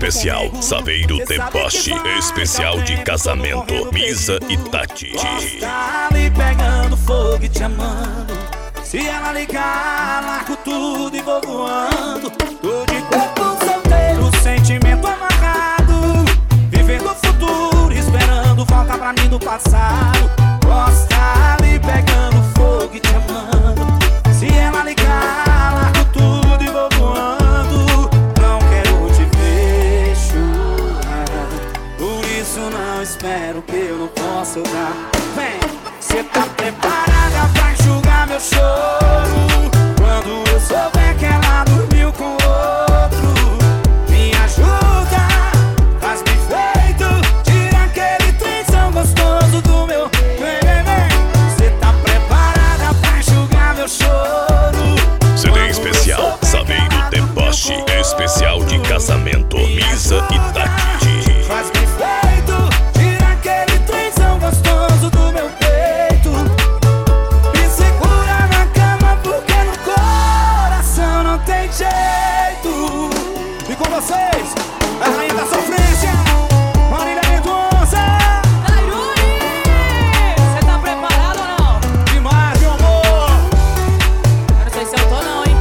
especial, Saveiro Deboche, especial de casamento, Misa e Tati. Tá ali pegando fogo e te amando. Se ela ligar, largo tudo e vou voando. Tô de corpo solteiro, sentimento amarrado, vivendo o futuro, esperando volta pra mim do passado. Gosta ali pegando fogo e te amando. Se ela ligar, largo tudo e vou voando. Não quero te ver chorar, por isso não espero que eu não possa dar. Vem, cê tá preparada pra enxugar meu choro? Quando eu souber que ela dormiu com outro, me ajuda, faz bem feito, tira aquele trenzão gostoso do meu. Vem, vem, vem, cê tá preparada pra enxugar meu choro? CD especial, Saveiro Deboche, especial de casamento, Misa e Tati. Faz bem feito, tira aquele trenzão gostoso do meu peito. Me segura na cama porque no coração não tem jeito. E com vocês, a rainha da sofrência, Marília Mendonça. Yuri, cê tá preparado ou não? Demais, meu amor. Eu não sei se eu tô não, hein?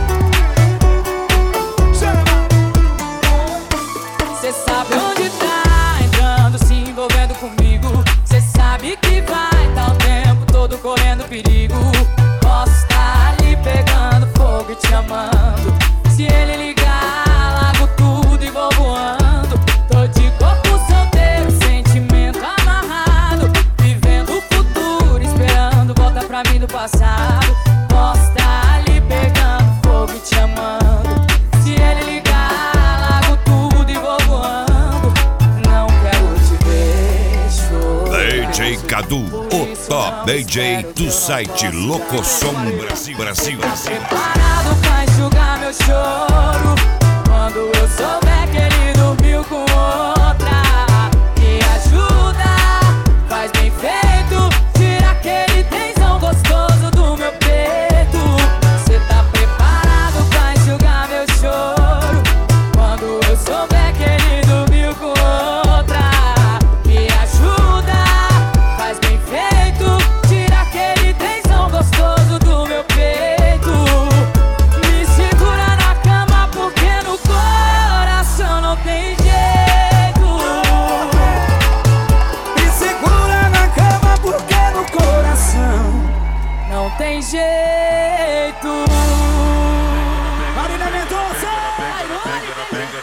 Cê sabe onde tá entrando, se envolvendo comigo. Cê sabe que vai tá o tempo todo correndo perigo. Posso estar ali pegando fogo e te amando. Se ele ligar, largo tudo e vou voando. Tô de corpo solteiro, sentimento amarrado, vivendo o futuro, esperando volta pra mim do passado. Posso estar ali pegando fogo e te amando. Se ele ligar, largo tudo e vou voando. Não quero te ver chorar. DJ Cadu, o top DJ do site Locosom Brasil. Preparado pra enxugar meu choro? Quando eu souber que ele dormiu com outra, me ajuda, faz bem feito, tira aquele tensão gostoso do meu peito. Cê tá preparado pra enxugar meu choro? Quando eu souber que ele dormiu com outra, me ajuda, faz bem feito, tira aquele tensão gostoso do meu peito. Me segura na cama porque no coração não tem jeito. Me segura na cama porque no coração Não tem jeito.